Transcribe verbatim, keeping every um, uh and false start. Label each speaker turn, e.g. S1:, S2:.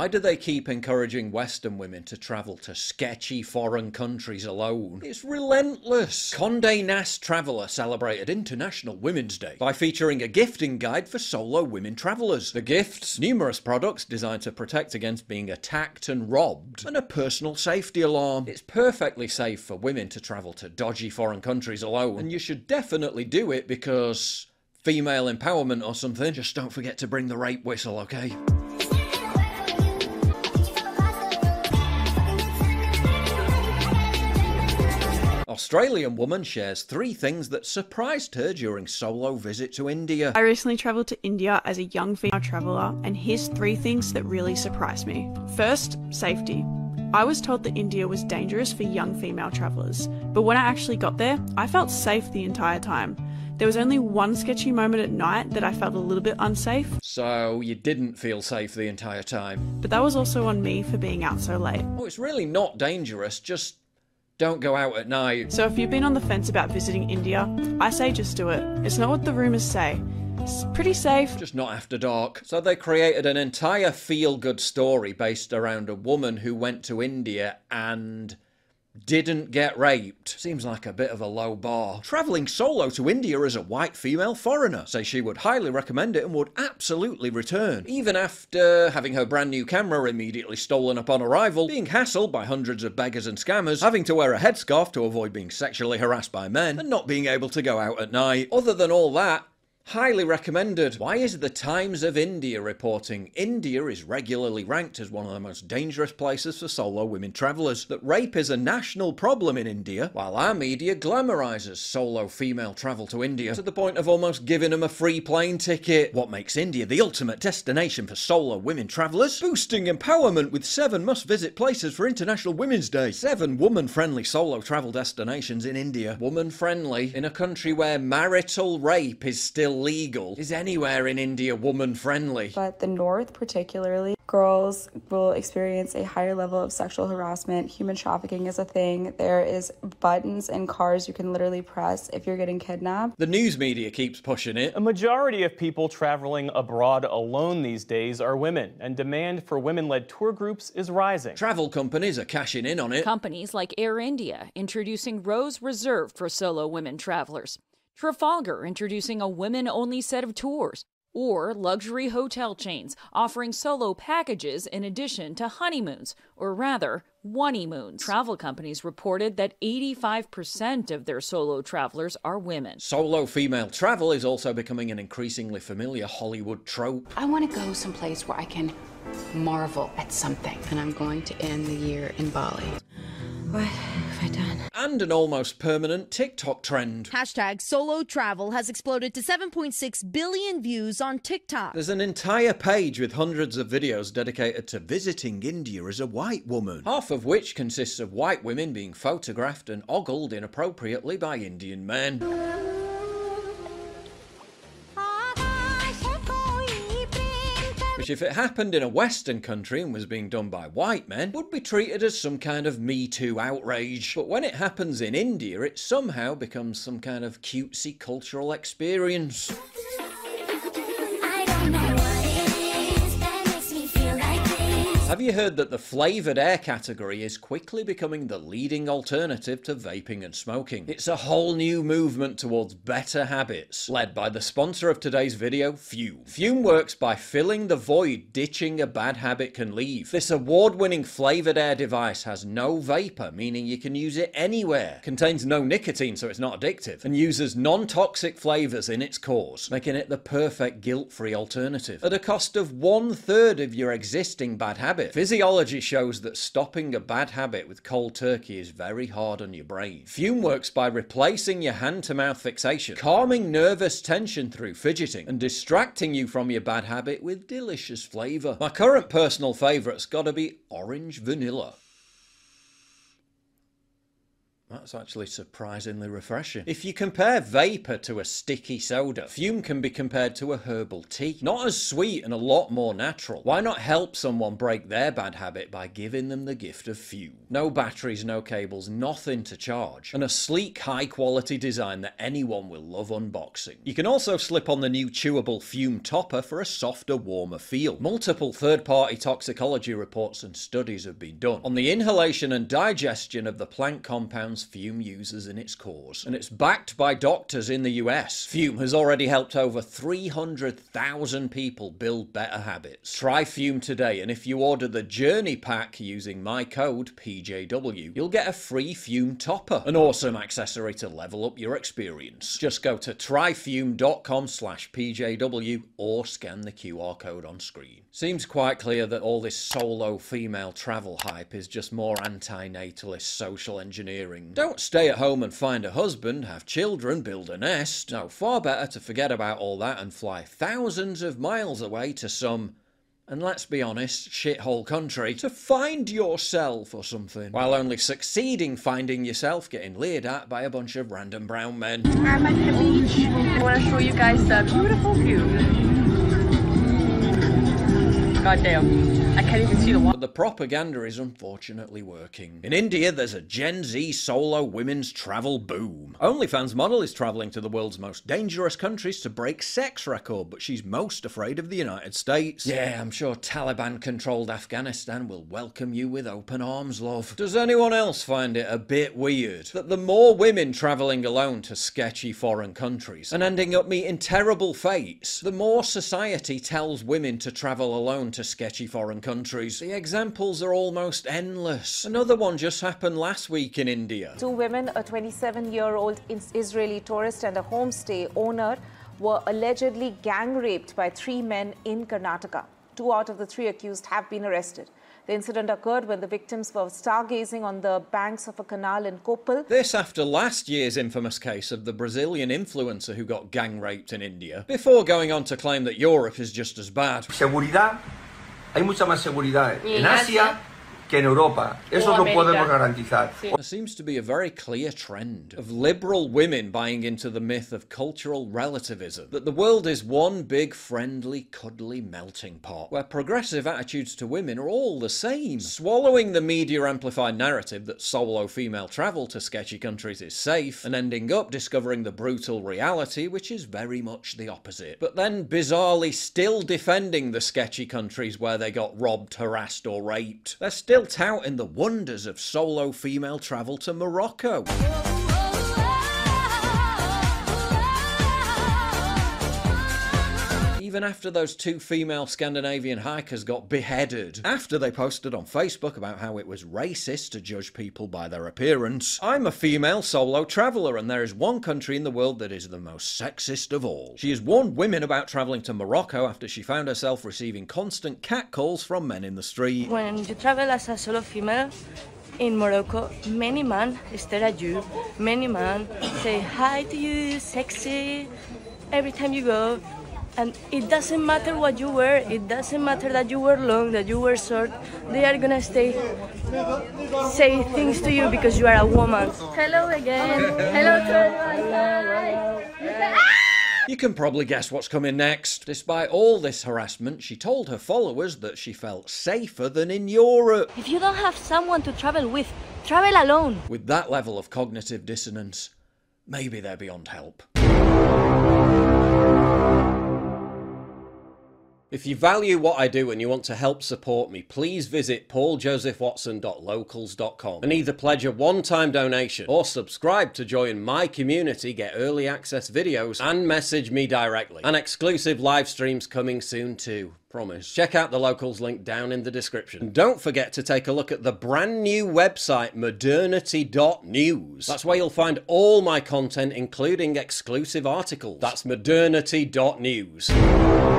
S1: Why do they keep encouraging Western women to travel to sketchy foreign countries alone? It's relentless. Condé Nast Traveller celebrated International Women's Day by featuring a gifting guide for solo women travellers. The gifts, numerous products designed to protect against being attacked and robbed, and a personal safety alarm. It's perfectly safe for women to travel to dodgy foreign countries alone, and you should definitely do it because female empowerment or something. Just don't forget to bring the rape whistle, okay? Australian woman shares three things that surprised her during solo visit to India.
S2: I recently travelled to India as a young female traveller, and here's three things that really surprised me. First, safety. I was told that India was dangerous for young female travellers, but when I actually got there, I felt safe the entire time. There was only one sketchy moment at night that I felt a little bit unsafe.
S1: So you didn't feel safe the entire time?
S2: But that was also on me for being out so late.
S1: Oh, it's really not dangerous, just don't go out at night.
S2: So if you've been on the fence about visiting India, I say just do it. It's not what the rumours say. It's pretty safe.
S1: Just not after dark. So they created an entire feel-good story based around a woman who went to India and didn't get raped. Seems like a bit of a low bar. Travelling solo to India as a white female foreigner. Say she would highly recommend it and would absolutely return. Even after having her brand new camera immediately stolen upon arrival, being hassled by hundreds of beggars and scammers, having to wear a headscarf to avoid being sexually harassed by men, and not being able to go out at night. Other than all that, highly recommended. Why is the Times of India reporting India is regularly ranked as one of the most dangerous places for solo women travellers? That rape is a national problem in India, while our media glamorises solo female travel to India to the point of almost giving them a free plane ticket. What makes India the ultimate destination for solo women travellers? Boosting empowerment with seven must-visit places for International Women's Day. Seven woman-friendly solo travel destinations in India. Woman-friendly in a country where marital rape is still legal. Is anywhere in India woman friendly?
S3: But the North particularly, girls will experience a higher level of sexual harassment. Human trafficking is a thing. There is buttons in cars you can literally press if you're getting kidnapped.
S1: The news media keeps pushing it.
S4: A majority of people traveling abroad alone these days are women, and demand for women-led tour groups is rising.
S1: Travel companies are cashing in on it.
S5: Companies like Air India introducing rows reserved for solo women travelers. Trafalgar introducing a women-only set of tours, or luxury hotel chains offering solo packages in addition to honeymoons, or rather, one-y-moons. Travel companies reported that eighty-five percent of their solo travelers are women.
S1: Solo female travel is also becoming an increasingly familiar Hollywood trope.
S6: I want to go someplace where I can marvel at something, and I'm going to end the year in Bali. What have I done?
S1: And an almost permanent TikTok trend.
S7: Hashtag solo travel has exploded to seven point six billion views on TikTok.
S1: There's an entire page with hundreds of videos dedicated to visiting India as a white woman, half of which consists of white women being photographed and ogled inappropriately by Indian men. Which, if it happened in a Western country and was being done by white men, would be treated as some kind of Me Too outrage. But when it happens in India, it somehow becomes some kind of cutesy cultural experience. Have you heard that the flavoured air category is quickly becoming the leading alternative to vaping and smoking? It's a whole new movement towards better habits, led by the sponsor of today's video, Fume. Fume works by filling the void ditching a bad habit can leave. This award-winning flavoured air device has no vapour, meaning you can use it anywhere, contains no nicotine so it's not addictive, and uses non-toxic flavours in its cores, making it the perfect guilt-free alternative, at a cost of one-third of your existing bad habit. Physiology shows that stopping a bad habit with cold turkey is very hard on your brain. Fume works by replacing your hand-to-mouth fixation, calming nervous tension through fidgeting, and distracting you from your bad habit with delicious flavour. My current personal favourite's gotta be orange vanilla. That's actually surprisingly refreshing. If you compare vapor to a sticky soda, fume can be compared to a herbal tea. Not as sweet and a lot more natural. Why not help someone break their bad habit by giving them the gift of fume? No batteries, no cables, nothing to charge. And a sleek, high-quality design that anyone will love unboxing. You can also slip on the new chewable fume topper for a softer, warmer feel. Multiple third-party toxicology reports and studies have been done on the inhalation and digestion of the plant compounds fume uses in its cores, and it's backed by doctors in the U S. Fume has already helped over three hundred thousand people build better habits. Try Fume today, and if you order the Journey Pack using my code P J W, you'll get a free Fume topper, an awesome accessory to level up your experience. Just go to tryfume.com slash PJW or scan the Q R code on screen. Seems quite clear that all this solo female travel hype is just more anti-natalist social engineering. Don't stay at home and find a husband, have children, build a nest. No, far better to forget about all that and fly thousands of miles away to some, and let's be honest, shithole country to find yourself or something, while only succeeding finding yourself getting leered at by a bunch of random brown men.
S8: I'm at the beach. I want to show you guys the beautiful view. God damn. I can't even see the water.
S1: But the propaganda is unfortunately working. In India, there's a Gen Z solo women's travel boom. OnlyFans model is travelling to the world's most dangerous countries to break sex record, but she's most afraid of the United States. Yeah, I'm sure Taliban-controlled Afghanistan will welcome you with open arms, love. Does anyone else find it a bit weird that the more women travelling alone to sketchy foreign countries and ending up meeting terrible fates, the more society tells women to travel alone to sketchy foreign countries? The examples are almost endless. Another one just happened last week in India.
S9: Two women, a twenty-seven-year-old Israeli tourist and a homestay owner, were allegedly gang raped by three men in Karnataka. Two out of the three accused have been arrested. The incident occurred when the victims were stargazing on the banks of a canal in Koppal.
S1: This after last year's infamous case of the Brazilian influencer who got gang raped in India, before going on to claim that Europe is just as bad.
S10: Seguridad. Hay mucha más seguridad en Asia que en Europa. Eso lo podemos garantizar.
S1: There seems to be a very clear trend of liberal women buying into the myth of cultural relativism, that the world is one big, friendly, cuddly melting pot, where progressive attitudes to women are all the same. Swallowing the media-amplified narrative that solo female travel to sketchy countries is safe, and ending up discovering the brutal reality, which is very much the opposite. But then, bizarrely, still defending the sketchy countries where they got robbed, harassed, or raped. They're still touting the wonders of solo female travel to Morocco. Even after those two female Scandinavian hikers got beheaded, after they posted on Facebook about how it was racist to judge people by their appearance. I'm a female solo traveller, and there is one country in the world that is the most sexist of all. She has warned women about travelling to Morocco after she found herself receiving constant catcalls from men in the street.
S11: When you travel as a solo female in Morocco, many men stare at you, many men say hi to you, sexy, every time you go. And it doesn't matter what you wear, it doesn't matter that you wear long, that you wear short, they are gonna stay, say things to you because you are a woman.
S8: Hello again. Hello to everyone.
S1: You can probably guess what's coming next. Despite all this harassment, she told her followers that she felt safer than in Europe.
S11: If you don't have someone to travel with, travel alone.
S1: With that level of cognitive dissonance, maybe they're beyond help. If you value what I do and you want to help support me, please visit paul joseph watson dot locals dot com and either pledge a one-time donation or subscribe to join my community, get early access videos, and message me directly. And exclusive live streams coming soon too. Promise. Check out the Locals link down in the description. And don't forget to take a look at the brand new website modernity dot news. That's where you'll find all my content, including exclusive articles. That's modernity dot news.